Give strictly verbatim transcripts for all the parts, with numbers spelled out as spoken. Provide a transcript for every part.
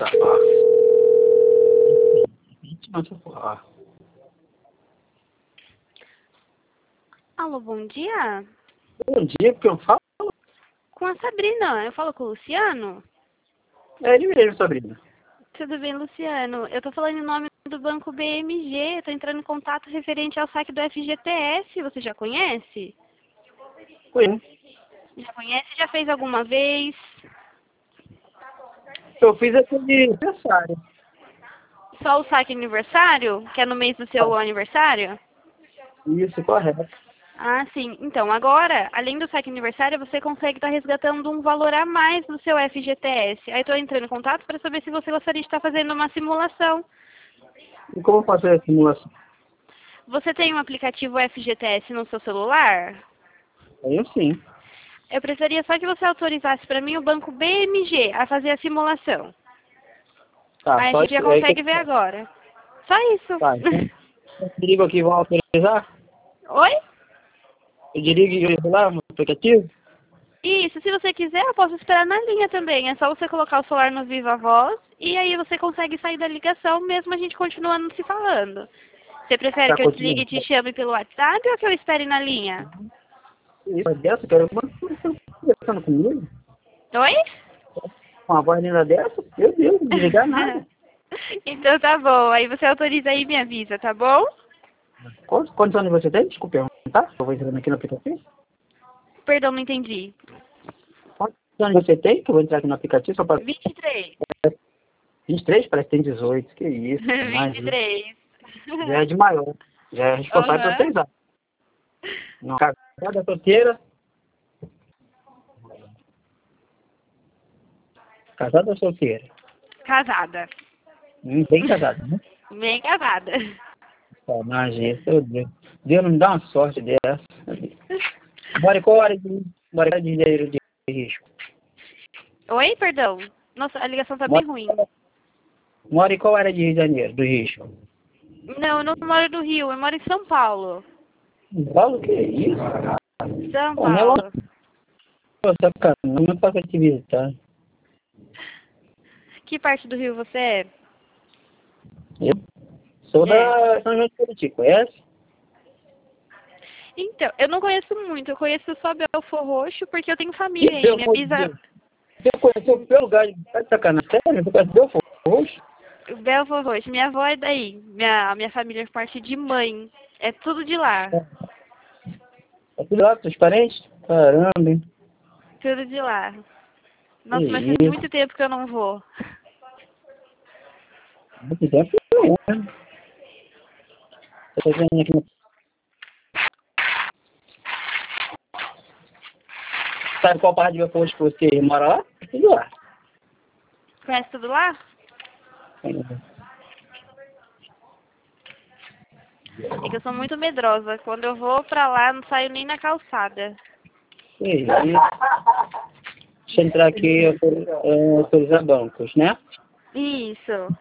Tá. Ah. Alô, bom dia. Bom dia, porque eu falo. Com a Sabrina. Eu falo com o Luciano? É ele mesmo, Sabrina. Tudo bem, Luciano? Eu tô falando em nome do Banco B M G. Eu tô entrando em contato referente ao saque do F G T S. Você já conhece? Conheço. Já conhece? Já fez alguma vez? Eu fiz aquele aniversário. Só o saque aniversário? Que é no mês do seu aniversário? Isso, correto. Ah, sim. Então, agora, além do saque aniversário, você consegue estar resgatando um valor a mais no seu F G T S. Aí estou entrando em contato para saber se você gostaria de estar fazendo uma simulação. E como fazer a simulação? Você tem um aplicativo F G T S no seu celular? Eu sim. Eu precisaria só que você autorizasse para mim o banco B M G a fazer a simulação. Tá, Aí a só gente já isso. É que... consegue ver agora. Só isso. Tá, então, eu dirigo aqui, vão autorizar? Oi? Eu dirigo lá no aplicativo? Isso, se você quiser, eu posso esperar na linha também. É só você colocar o celular no Viva Voz e aí você consegue sair da ligação mesmo a gente continuando se falando. Você prefere Tá que eu desligue e continuando. te chame pelo WhatsApp ou que eu espere na linha? Isso, é dessa, quero uma conversando comigo. Oi? Com uma voz linda dessa? Meu Deus, não desligar nada. Então tá bom, aí você autoriza aí e me avisa, tá bom? Quantos, quantos anos você tem? Desculpe perguntar. Eu vou entrando aqui no aplicativo. Perdão, não entendi. Quantos anos você tem? Que eu vou entrar aqui no aplicativo só para... vinte e três. vinte e três? Parece que tem dezoito. Que isso, mais vinte e três. já é de maior. Já é responsável por Aham. seis anos. Não, casada, solteira. Casada ou solteira? Casada. Hum, bem casada, né? Bem casada. Imagina, meu Deus. Deus não me dá uma sorte dessa. Bora, qual hora de, bora de dinheiro de risco? Oi, perdão. Nossa, a ligação tá bem Mora, ruim. mora em qual área de Rio de Janeiro, do risco? Não, eu não moro no Rio, eu moro em São Paulo. Paulo, que isso? São Pô, não é longe, Paulo. cara. Não é pra te visitar. Que parte do Rio você é? Eu sou É. da São João de Meriti, conhece? Então, eu não conheço muito, eu conheço só Belfor Roxo porque eu tenho Que família aí. Minha Belfort bisa... Roxo? Você conheceu pelo lugar de... Tá de sacanagem? Sério? Você conhece Belfort Roxo? Belfor Roxo, minha avó é daí. Minha, minha família é parte de mãe. É tudo de lá. É tudo lá, seus parentes? Caramba, hein? Tudo de lá. Que Nossa, mas faz isso? muito tempo que eu não vou. Muito tempo não, né? Tô vendo aqui no... Sabe qual parte de Belfort Roxo que você mora lá? Tudo lá. Conhece tudo lá? É que eu sou muito medrosa. Quando eu vou pra lá, não saio nem na calçada. Que isso? Deixa eu entrar aqui e autor- eh, autorizar bancos, né? Isso.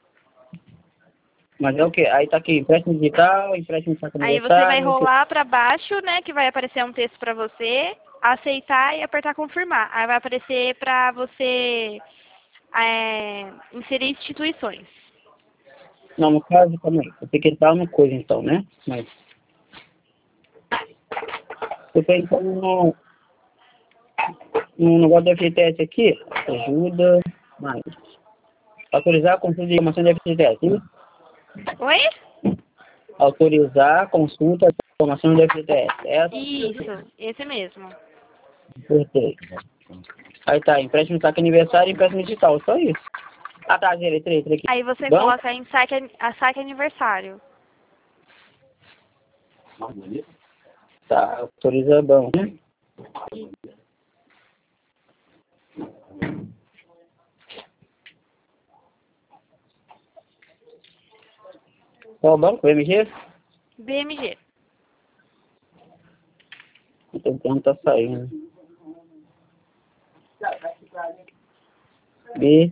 Mas é o quê? Aí tá aqui, empréstimo digital, empréstimo saco Aí você vai aniversário, o quê? rolar pra baixo, né, que vai aparecer um texto pra você, aceitar e apertar confirmar. Aí vai aparecer pra você é, inserir instituições. Não, no caso, calma aí. Eu tenho que entrar no coisa então, né? Mas eu tenho então no, no negócio do F G T S aqui, ajuda, mais. Autorizar a consulta de informação do F G T S, hein? Oi? Autorizar a consulta de informação do F G T S, certo? Isso, esse mesmo. Perfeito. Aí tá, empréstimo saco aniversário e empréstimo digital, só isso. Ah tá, zero três aqui. Aí você Banco. coloca em saque, a saque aniversário. Tá, autoriza banco, né? E Qual banco? B M G? B M G. O tempo tá saindo. B.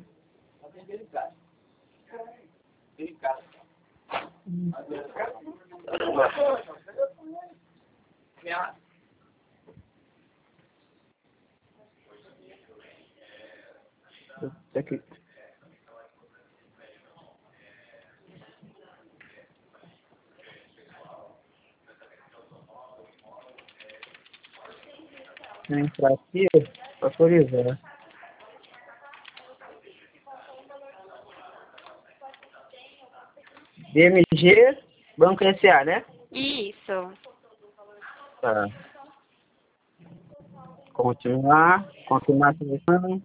Aqui. Entrar aqui, autorizar. B M G, Banco S A, né? Isso. Tá. Continuar, confirmar a seleção.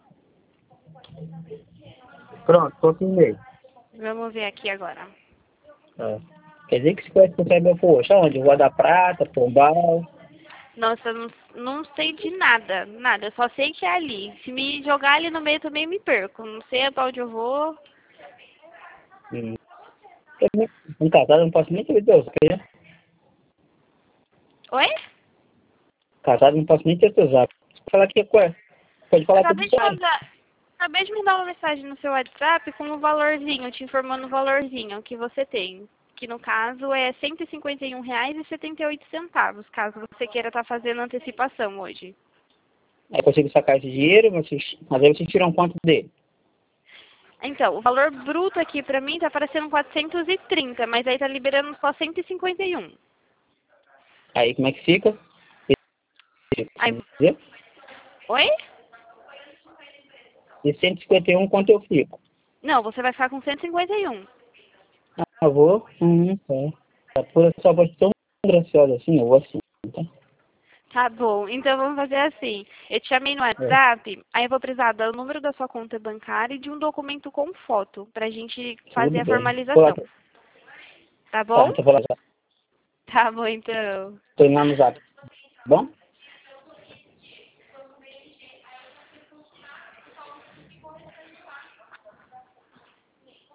Pronto, confirmei. Vamos ver aqui agora. Tá. Quer dizer que se conhece o meu posto, onde? Rua da Prata, Pombal. Nossa, eu não, não sei de nada, nada. Eu só sei que é ali. Se me jogar ali no meio também me perco. Não sei pra onde eu vou. Hum. Um casado não posso nem ter Deus, né? Oi? Casado não posso nem ter teu zap. Falar aqui, qual? Pode falar tudo Acabei de sério. mandar. Acabei de mandar uma mensagem no seu WhatsApp com o valorzinho, te informando o valorzinho que você tem. Que no caso é cento e cinquenta e um reais e setenta e oito centavos, caso você queira estar fazendo antecipação hoje. Aí consigo sacar esse dinheiro, mas, vocês- mas aí vocês tiram quanto dele? Então, o valor bruto aqui pra mim tá aparecendo quatrocentos e trinta, mas aí tá liberando só cento e cinquenta e um. Aí como é que fica? Aí, Entendeu? oi? E cento e cinquenta e um quanto eu fico? Não, você vai ficar com cento e cinquenta e um. Ah, eu vou. Hum, tá. Tá por só pode tão graciosa assim, eu vou assim, tá? Tá bom, então vamos fazer assim. Eu te chamei no É, WhatsApp, aí eu vou precisar do número da sua conta bancária e de um documento com foto, pra gente fazer tudo a bem. Vou lá, formalização. Tá tá, bom? então vou lá já. Tá bom, então. Tô indo lá no zap, tá bom?